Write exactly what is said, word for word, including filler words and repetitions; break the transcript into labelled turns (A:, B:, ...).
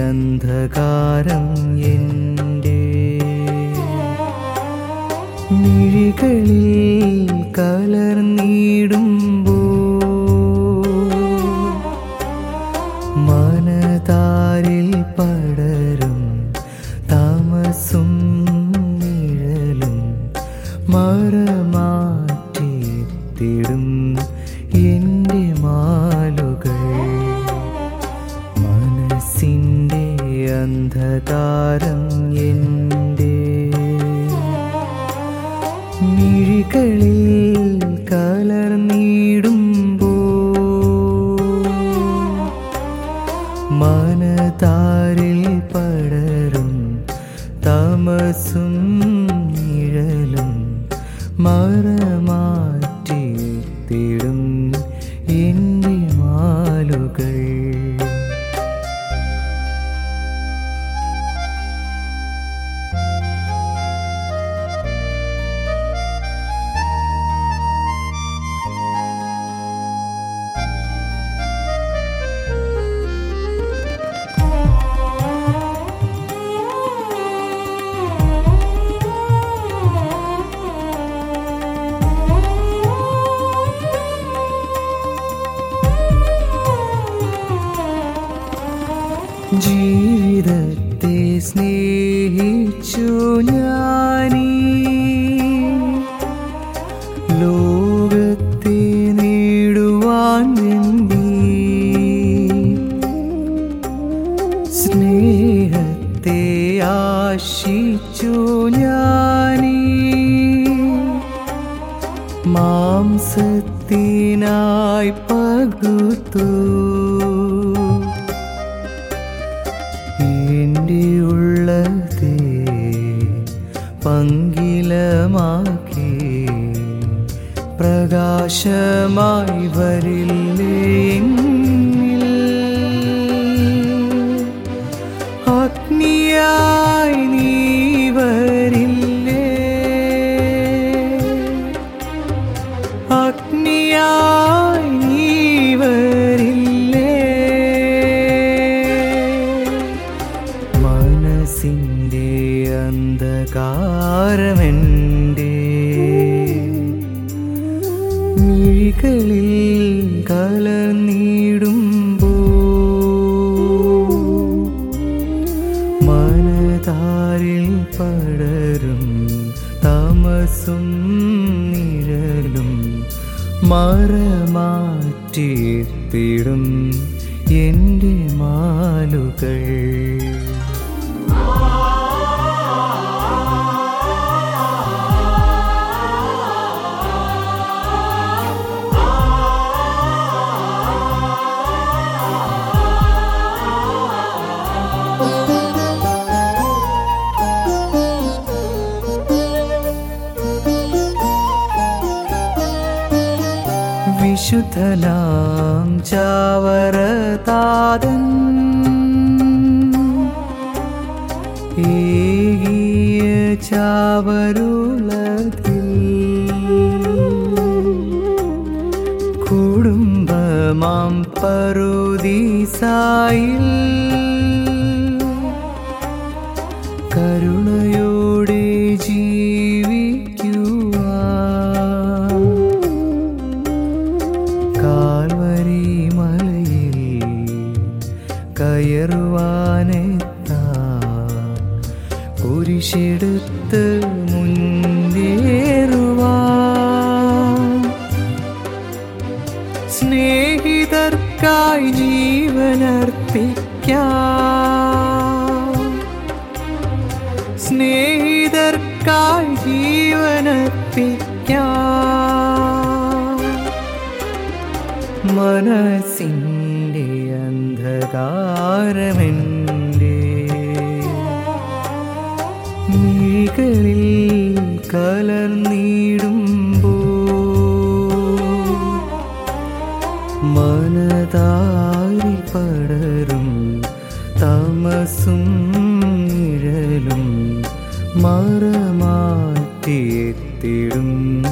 A: അന്ധകാരം എൻ്റെ മിഴികളിൽ കലർന്നിടുമ്പോൾ മനതാരിൽ പടരും താമസും നിഴലും മറമാറ്റിത്തിടും എൻ്റെ മാലുകൾ. മനസ്സിൻ്റെ അന്ധകാരം എൻ്റെ മിഴികളിൽ കലർന്നിടുമ്പോൾ മനതാരിൽ പടരും താമസും നിഴലും മറമാറ്റിത്തിടും എൻ്റെ മാലുകൾ. ജീവിതത്തെ സ്നേഹിച്ചു ഞാനീ ലോകത്തെ നേടുവാൻ വേണ്ടി സ്നേഹത്തെ ആശിച്ചു ഞാനീ മാംസത്തിനായി പകുത്തു എൻ്റെ ഉള്ളതേ പങ്കിലമാക്കി പ്രകാശമായി വരില്ലേ എന്നിൽ? അഗ്നിയായി നീ വരില്ലേ? അഗ്നിയായി നീ വരില്ലേ? മനസ്സിൻ്റെ അന്ധകാരമെൻ്റെ മിഴികളിൽ കലർന്നിടുമ്പോൾ മനതാരിൽ പടരും താമസും നിഴലും മറമാറ്റിത്തിടും എൻ്റെ മാലുകൾ. വിശുദ്ധനാം ചാവറതാതൻ ഏകിയ ചാവരുളതിൽ കുടുംബമാം പറുദീസായിൽ കരുണയോടെ ജീവിക്കുവാൻ കാൽവരി മലയിൽ കയറുവാനെത്താൻ കുരിശെടുത്ത് മുന്നേറുവാൻ സ്നേഹിതർക്കായി ജീവനർപ്പിക്കാൻ സ്നേഹിതർക്കായി ജീവനർപ്പിക്കാൻ മനസ്സിൻ്റെ അന്ധകാരമെൻ്റെ മിഴികളിൽ കലർന്നിടുമ്പോൾ മനതാരിൽ പടരും താമസും നിഴലും മറമാറ്റിത്തിടും